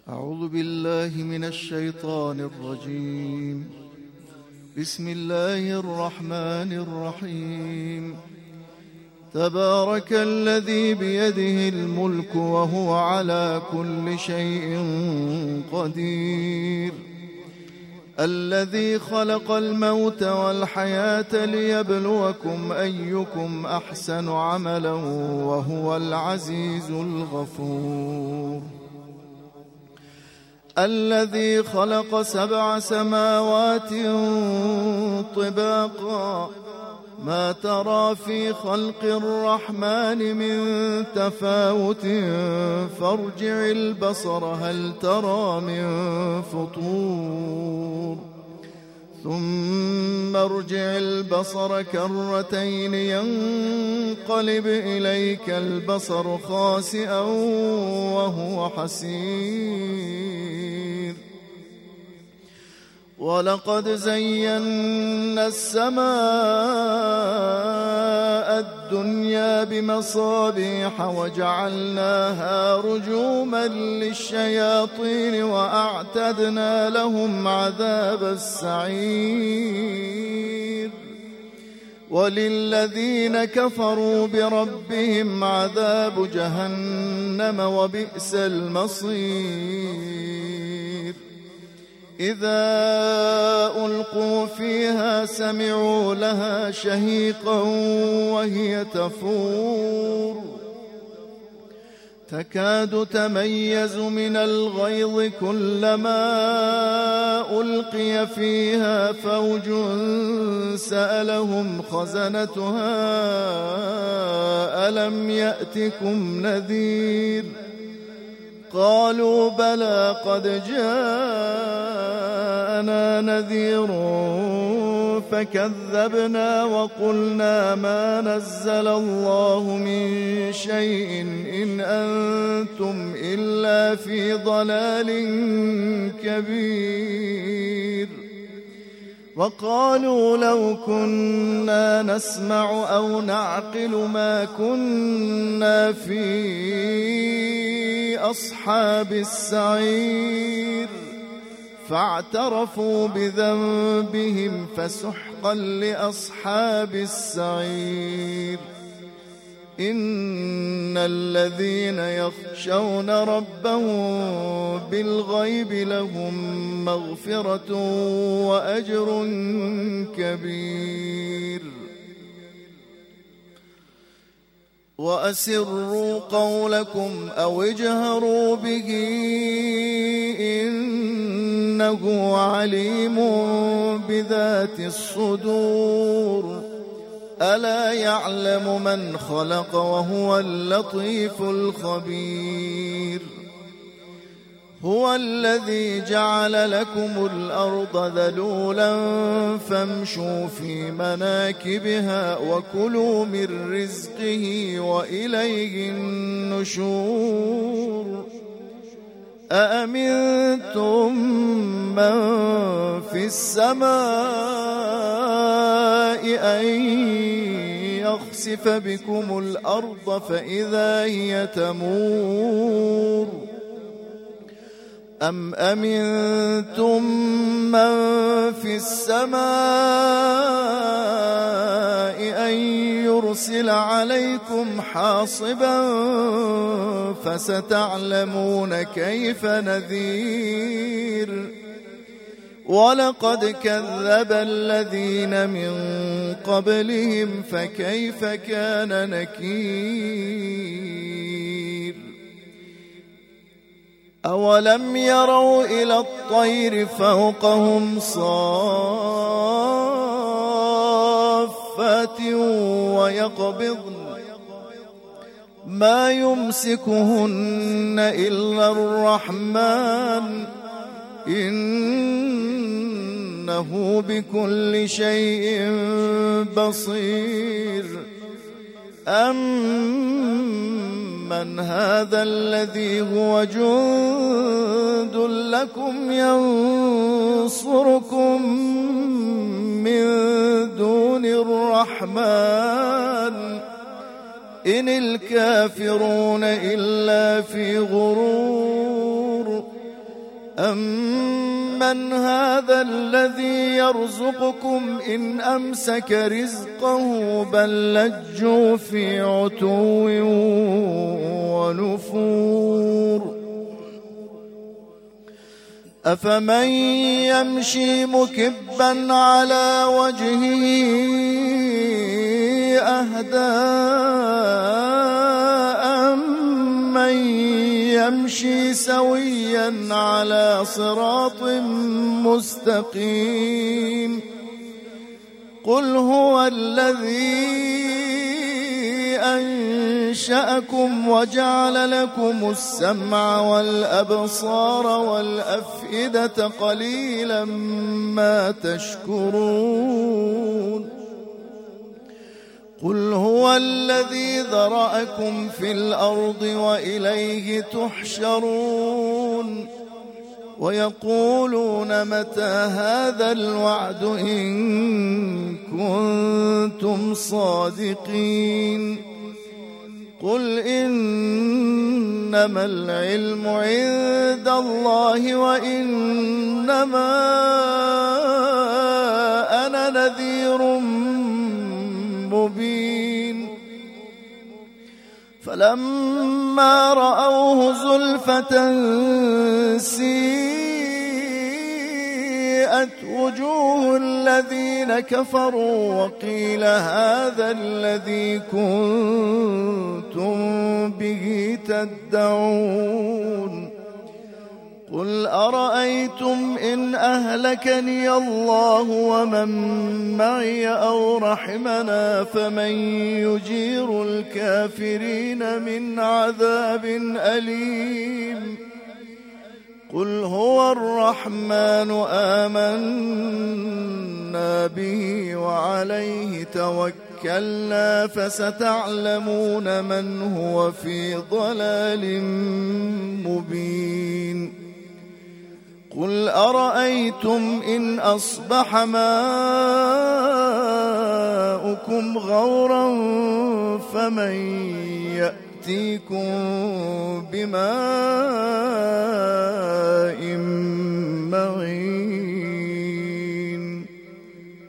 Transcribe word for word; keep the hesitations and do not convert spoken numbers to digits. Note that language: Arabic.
أعوذ بالله من الشيطان الرجيم. بسم الله الرحمن الرحيم. تبارك الذي بيده الملك وهو على كل شيء قدير، الذي خلق الموت والحياة ليبلوكم أيكم أحسن عملا وهو العزيز الغفور، الذي خلق سبع سماوات طباقا ما ترى في خلق الرحمن من تفاوت فارجع البصر هل ترى من فطور، ثم ارجع البصر كرتين ينقلب إليك البصر خاسئا وهو حسير، ولقد زينا السماء الدنيا بمصابيح وجعلناها رجوما للشياطين وأعتدنا لهم عذاب السعير، وللذين كفروا بربهم عذاب جهنم وبئس المصير. إذا ألقوا فيها سمعوا لها شهيقا وهي تفور تكاد تميز من الغيظ كلما ألقي فيها فوج سألهم خزنتها ألم يأتكم نذير، قالوا بلى قد جاءنا نذير فكذبنا وقلنا ما نزل الله من شيء إن أنتم إلا في ضلال كبير، وقالوا لو كنا نسمع أو نعقل ما كنا في أصحاب السعير، فاعترفوا بذنبهم فسحقا لأصحاب السعير. إن الذين يخشون ربهم بالغيب لهم مغفرة وأجر كبير. وأسروا قولكم أو اجهروا به إنه عليم بذات الصدور، ألا يعلم من خلق وهو اللطيف الخبير. هو الذي جعل لكم الأرض ذلولا فامشوا في مناكبها وكلوا من رزقه وإليه النشور. أأمنتم من في السماء أن يخسف بكم الأرض فإذا هي تمور، أم أمنتم من في السماء أن يرسل عليكم حاصبا فستعلمون كيف نذير. ولقد كذب الذين من قبلهم فكيف كان نكير. أولم يروا إلى الطير فوقهم صافات ويقبضن ما يمسكهن إلا الرحمن إنه بكل شيء بصير. أمن هذا الذي هو جند لكم ينصركم من دون الرحمن إن الكافرون إلا في غرور. أَمَّنْ هَذَا الَّذِي يَرْزُقُكُمْ إِنْ أَمْسَكَ رِزْقَهُ بَل لَّجُّوا فِي عُتُوٍّ وَنُفُورٍ أَفَمَن يَمْشِي مُكِبًّا عَلَى وَجْهِهِ أَهْدَىٰ أَمَّن يَمْشِي سَوِيًّا عَلَى صِرَاطٍ مُّسْتَقِيمٍ قُلْ هُوَ الَّذِي أَنشَأَكُمْ وَجَعَلَ لَكُمُ السَّمْعَ وَالْأَبْصَارَ وَالْأَفْئِدَةَ قَلِيلًا مَّا تَشْكُرُونَ قُلْ هُوَ الَّذِي ذَرَأَكُمْ فِي الْأَرْضِ وَإِلَيْهِ تُحْشَرُونَ وَيَقُولُونَ مَتَىٰ هَٰذَا الْوَعْدُ إِن كُنتُمْ صَادِقِينَ قُلْ إِنَّمَا الْعِلْمُ عِندَ اللَّهِ وَإِنَّمَا أَنَا نَذِيرٌ مُّبِينٌ فَلَمَّا رَأَوْهُ زُلْفَةً سِيئَتْ وُجُوهُ الَّذِينَ كَفَرُوا وَقِيلَ هَٰذَا الَّذِي كُنتُم بِهِ تَدَّعُونَ قُلْ أَرَأَيْتُمْ إِنْ أَهْلَكَنِيَ اللَّهُ وَمَن مَّعِيَ أَوْ رَحِمَنَا فَمَن يُجِيرُ الْكَافِرِينَ مِنْ عَذَابٍ أَلِيمٍ قُلْ هُوَ الرَّحْمَٰنُ آمَنَّا بِهِ وَعَلَيْهِ تَوَكَّلْنَا فَسَتَعْلَمُونَ مَنْ هُوَ فِي ضَلَالٍ مُّبِينٍ قُلْ أَرَأَيْتُمْ إِنْ أَصْبَحَ مَاؤُكُمْ غَوْرًا فَمَن يَأْتِيكُم بِمَاءٍ مَّعِينٍ